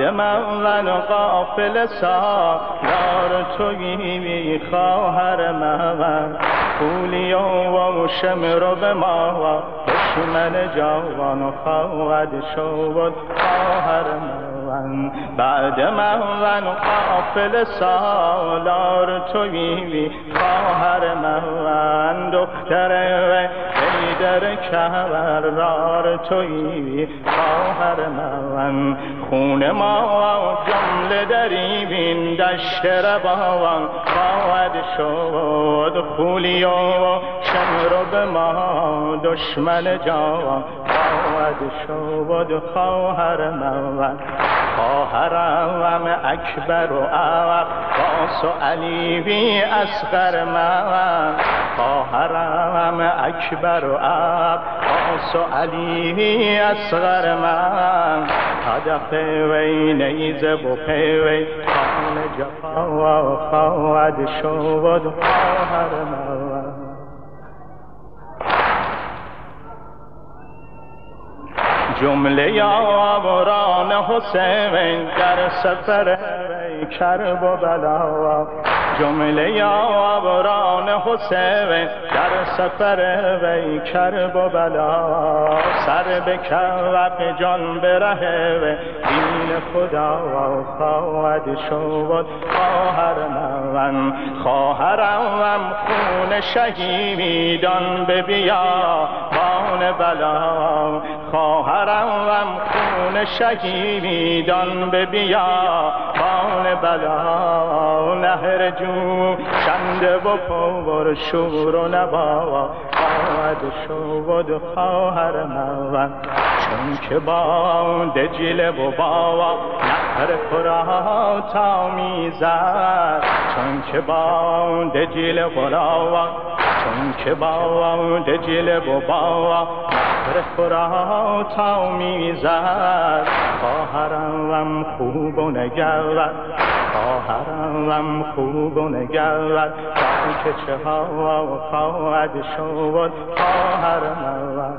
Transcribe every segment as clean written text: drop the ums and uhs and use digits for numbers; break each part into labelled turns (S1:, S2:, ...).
S1: بعد من قافل سالار تویی خواهر من پولی و شمر به ما دشمن جوان خواهد شد خواهر من بعد من قافل سالار تویی خواهر من دختر حیدر کبرار تویی خواهر من خون ما جمله دری بین دشت روان خواهد شد خولی و شمر به ما دشمن جوان خواهد شد خواهر من خواهرم اکبر و عباس و علی بی اصغر من خواهرم اکبر و عباس و علی بی اصغر من هدف وی نیزه و پیوی خان جفا خواهد شد خواهر من جمله یاوران حسین در سفر وی کرب و بلا جمله یاوران حسین در سفر وی کرب و بلا سر به کوف جان بره و دین خدا خواهد شد خواهر من خواهرم خون شهیدان به بیابان بلا خواهرم خون شهیدان به بیابان بلا نهر جو شنده و پر شور و نوا خواهد شد خواهر من چون که با دجله و با نهر فرات آمیزد چون که با دجله و چون که با دجله و با نهر فرات آمیزد خواهرم خوب و نگرد خواهرم خوب و نگرد که چه ها خواهد شد خواهر من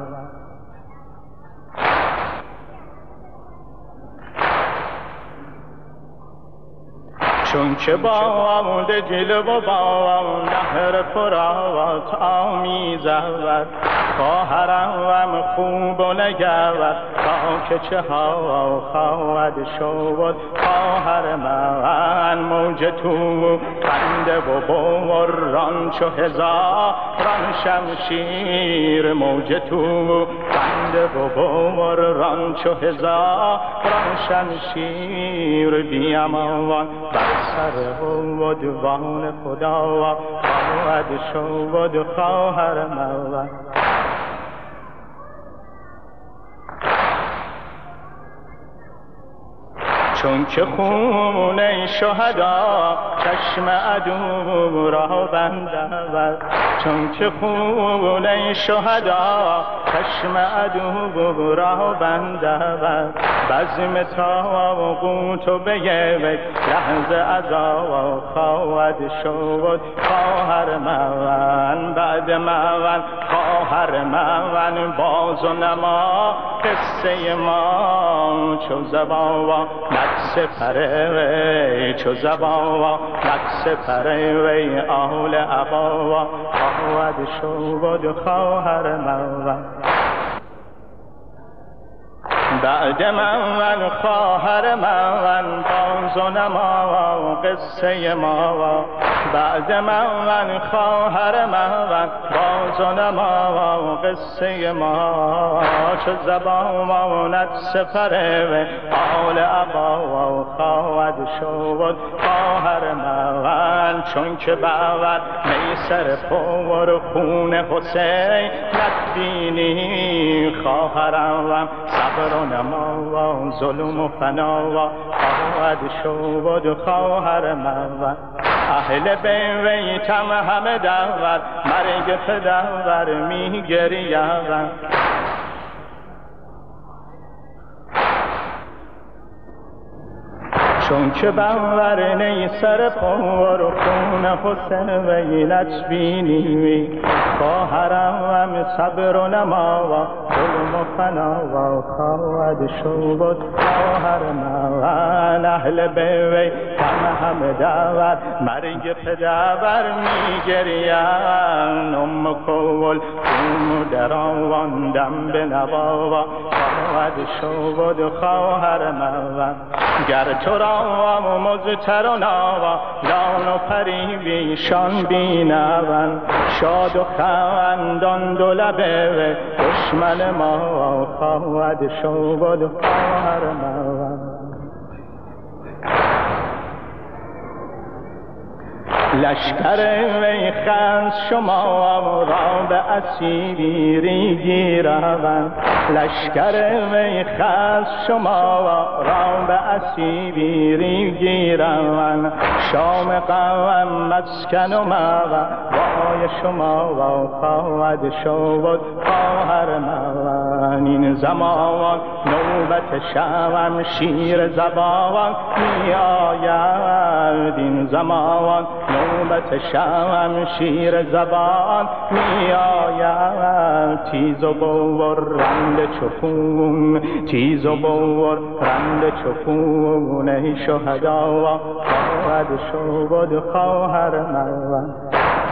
S1: چون که با دجله و با نهر فرات آمیزد خواهرم خوب و نگرد که چه ها خواهد شد خواهر من موج تو خنده و بمران چو هزاران شمشیر موج تو خنده و بمران چو هزاران شمشیر بیامان بر سر و دیوان خدا خواهد شد خواهر من چون که خون شهدا چشم عدو را بندد چون که خون شهدا چشم عدو را بندد بزم طاغوت و به یک لحظه عذاب خواهد شد خواهر من بعد من خواهر من باز و نما قصه ما چو زبان نقص پره چو زبان نقص پره وی آل عبا خواهد شد خواهر من بعد من خواهر من باز و نما قصه ما بعد من خواهر من باز و نما قصه ما چو زبان سپره و آل عبا خواهد شد خواهر من چون که باور میسر پر خون حسین نبینی خواهرم صبر و نما ظلم و فنا خواهد شد خواهر من اهل بیتم همه دور مرگ پدر می گریم چون که باور نی سر پر خون حسین ویلت بینی خواهرم صبر و نما ظلم و فنا خواهد شد خواهر من اهل بیوی کم همه دور مرگ پدر میگریم ام کول توم در آواندم به نوا خواهد شد خواهر من گر تو را مزتر و نوا لان و پری بیشان بینون شاد و خندان دو لبه دشمن ما خواهد شد خواهر من لشکر وی خز شما را به اسیری گیرند لشکر وی خز شما را به اسیری گیرند شام قوم مسکن و موا وای شما خواهد شد خواهر من این زمان نوبت شوم شیر زبان می آید این زمان نوبت شوم شیر زبان می آید تیز و بورنده چخون تیز و بورنده چخون ای شهدا خواهد شد خواهر من